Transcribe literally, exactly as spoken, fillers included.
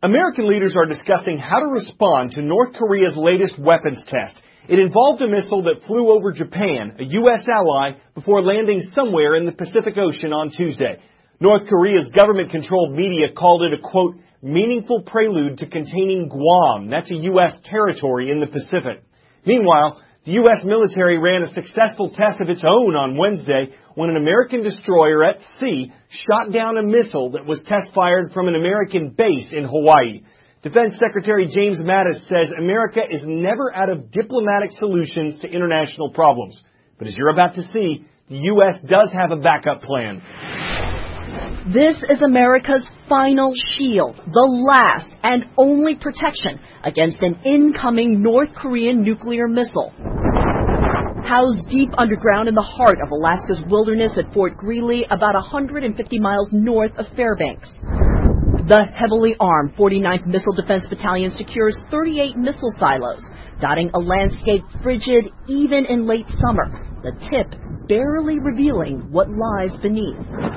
American leaders are discussing how to respond to North Korea's latest weapons test. It involved a missile that flew over Japan, a U S ally, before landing somewhere in the Pacific Ocean on Tuesday. North Korea's government-controlled media called it a, quote, meaningful prelude to containing Guam. That's a U S territory in the Pacific. Meanwhile, the U S military ran a successful test of its own on Wednesday when an American destroyer at sea shot down a missile that was test-fired from an American base in Hawaii. Defense Secretary James Mattis says America is never out of diplomatic solutions to international problems. But as you're about to see, the U S does have a backup plan. This is America's final shield, the last and only protection against an incoming North Korean nuclear missile. Housed deep underground in the heart of Alaska's wilderness at Fort Greely, about one hundred fifty miles north of Fairbanks. The heavily armed forty-ninth Missile Defense Battalion secures thirty-eight missile silos, dotting a landscape frigid even in late summer, the tip barely revealing what lies beneath.